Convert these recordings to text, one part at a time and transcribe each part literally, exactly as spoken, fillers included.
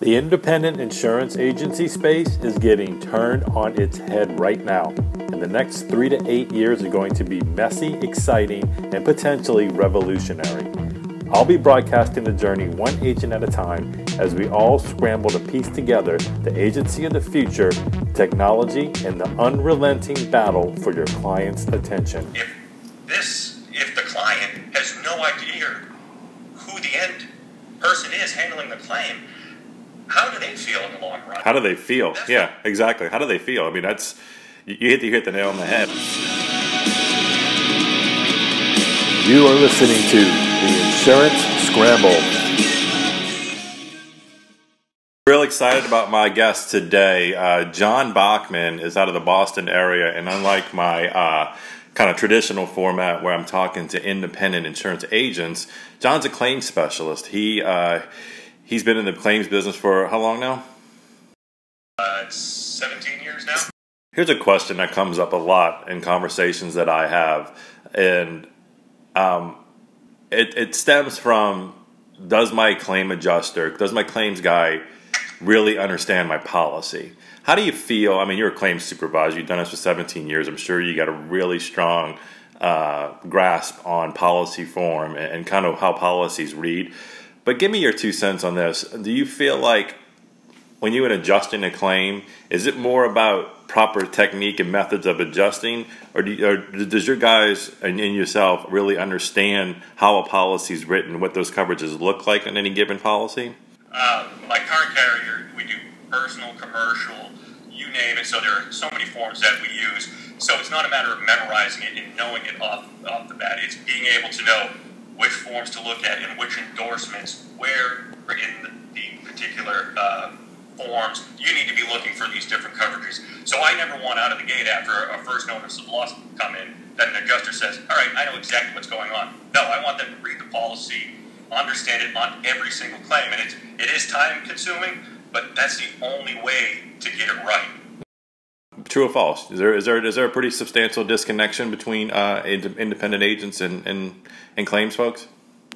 The independent insurance agency space is getting turned on its head right now. And the next three to eight years are going to be messy, exciting, and potentially revolutionary. I'll be broadcasting the journey one agent at a time as we all scramble to piece together the agency of the future, technology, and the unrelenting battle for your client's attention. If this, if the client has no idea who the end person is handling the claim, how do they feel in the long run? How do they feel? That's yeah, exactly. How do they feel? I mean, that's you hit you hit the nail on the head. You are listening to the Insurance Scramble. Real excited about my guest today. Uh, John Bachman is out of the Boston area, and unlike my uh, kind of traditional format where I'm talking to independent insurance agents, John's a claims specialist. He uh, he's been in the claims business for how long now? Uh, it's seventeen years now. Here's a question that comes up a lot in conversations that I have, and um, it, it stems from, does my claim adjuster, does my claims guy really understand my policy? How do you feel? I mean, you're a claims supervisor. You've done this for seventeen years. I'm sure you got a really strong uh, grasp on policy form and, and kind of how policies read. But give me your two cents on this. Do you feel like when you're adjusting a claim, is it more about proper technique and methods of adjusting, or, do you, or does your guys and, and yourself really understand how a policy is written, what those coverages look like on any given policy? Uh, my current carrier, we do personal, commercial, you name it. So there are so many forms that we use. So it's not a matter of memorizing it and knowing it off, off the bat. It's being able to know which forms to look at and which endorsements, where in the particular uh, forms you need to be looking for these different coverages. So I never want out of the gate after a first notice of loss come in that an adjuster says, all right, I know exactly what's going on. No, I want them to read the policy, understand it on every single claim. And it's, it is time consuming, but that's the only way to get it right. True or false? Is there is there is there a pretty substantial disconnection between uh, ind- independent agents and, and and claims folks?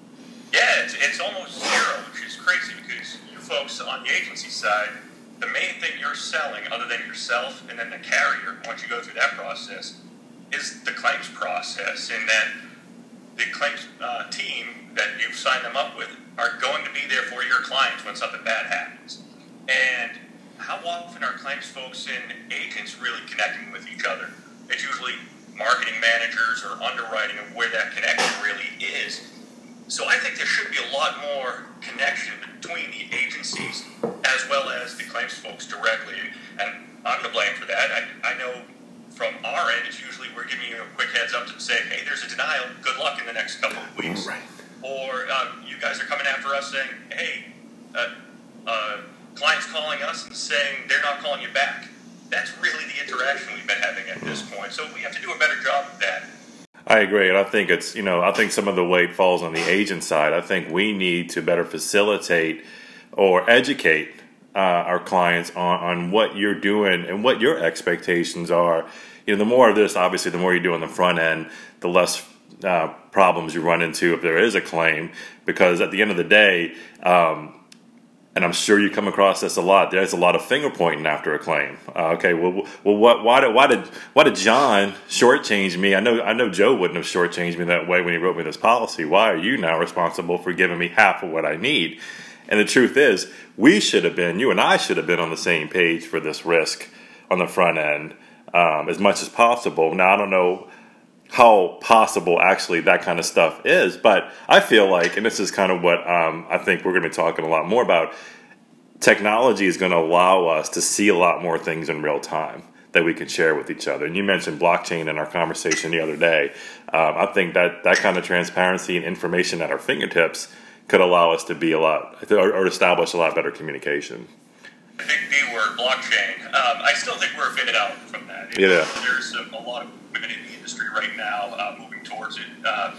Yeah, it's, it's almost zero, which is crazy because you folks on the agency side, the main thing you're selling, other than yourself and then the carrier, once you go through that process, is the claims process, and that the claims uh, team that you've signed them up with are going to be there for your clients when something bad happens. And how often are claims folks and agents really connecting with each other? It's usually marketing managers or underwriting of where that connection really is. So I think there should be a lot more connection between the agencies as well as the claims folks directly. And I'm to blame for that. I, I know from our end, it's usually we're giving you a quick heads up to say, hey, there's a denial. Good luck in the next couple of weeks. Right. Or um, you guys are coming after us saying, hey, uh, uh, clients calling us and saying they're not calling you back. That's really the interaction we've been having at this point. So we have to do a better job of that. I agree, and I think it's, you know, I think some of the weight falls on the agent side. I think we need to better facilitate or educate uh, our clients on, on what you're doing and what your expectations are. You know, the more of this, obviously, the more you do on the front end, the less uh, problems you run into if there is a claim. Because at the end of the day, um, and I'm sure you come across this a lot, there's a lot of finger pointing after a claim. Uh, okay, well, well, what, why did, why did, why did John shortchange me? I know, I know Joe wouldn't have shortchanged me that way when he wrote me this policy. Why are you now responsible for giving me half of what I need? And the truth is, we should have been, you and I should have been on the same page for this risk on the front end um, as much as possible. Now, I don't know how possible actually that kind of stuff is, but I feel like, and this is kind of what um, I think we're going to be talking a lot more about, technology is going to allow us to see a lot more things in real time that we can share with each other. And you mentioned blockchain in our conversation the other day. Um, I think that that kind of transparency and information at our fingertips could allow us to be a lot, or, or establish a lot better communication. The big B word, blockchain. Um, I still think we're a bit out from that. It, Yeah. There's a, a lot of women in the industry right now uh, moving towards it. Uh,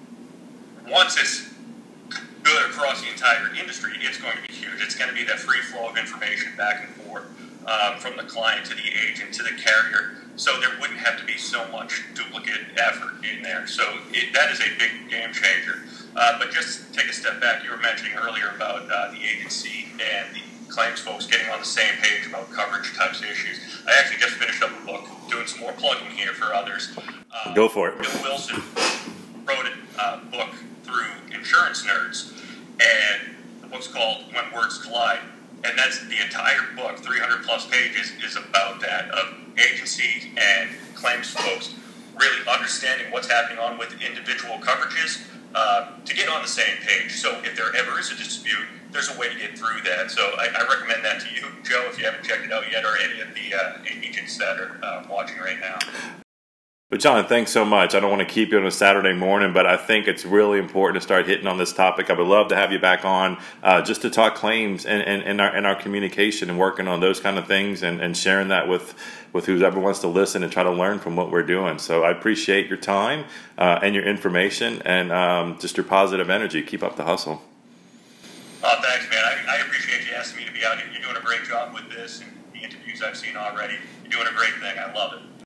once it's good across the entire industry, it's going to be huge. It's going to be that free flow of information back and forth um, from the client to the agent to the carrier. So there wouldn't have to be so much duplicate effort in there. So it, that is a big game changer. Uh, but just take a step back. You were mentioning earlier about uh, the agency and the claims folks getting on the same page about coverage types of issues. I actually just finished up a book, doing some more plugging here for others. Uh, Go for it. Bill Wilson wrote a uh, book through Insurance Nerds, and the book's called When Words Collide. And that's the entire book, three hundred plus pages, is about that, of agency and claims folks really understanding what's happening on with individual coverages uh, to get on the same page. So if there ever is a dispute, there's a way to get through that. So I, I recommend that to you, Joe, if you haven't checked it out yet, or any of the uh, agents that are uh, watching right now. But John, thanks so much. I don't want to keep you on a Saturday morning, but I think it's really important to start hitting on this topic. I would love to have you back on uh, just to talk claims and, and, and, our, and our communication and working on those kind of things and, and sharing that with, with whoever wants to listen and try to learn from what we're doing. So I appreciate your time uh, and your information and um, just your positive energy. Keep up the hustle. Oh, thanks, man. I, I appreciate you asking me to be out here. You're doing a great job with this and the interviews I've seen already. You're doing a great thing. I love it.